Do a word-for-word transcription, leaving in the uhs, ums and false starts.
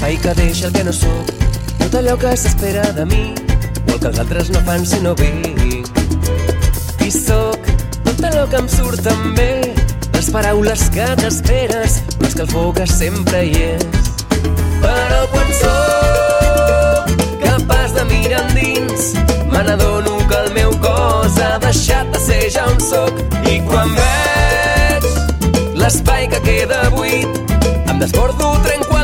l'espai que deixa el que no sóc, tot allò que s'espera de mi, o el que els altres no fan si no vinc. I sóc tot allò que em surt també, les paraules que t'esperes, però és que el foc sempre hi és. Però quan sóc capaç de mirar endins, me n'adono que el meu cos ha deixat de ser ja on sóc. I quan veig l'espai que queda buit, em desbordo, trenco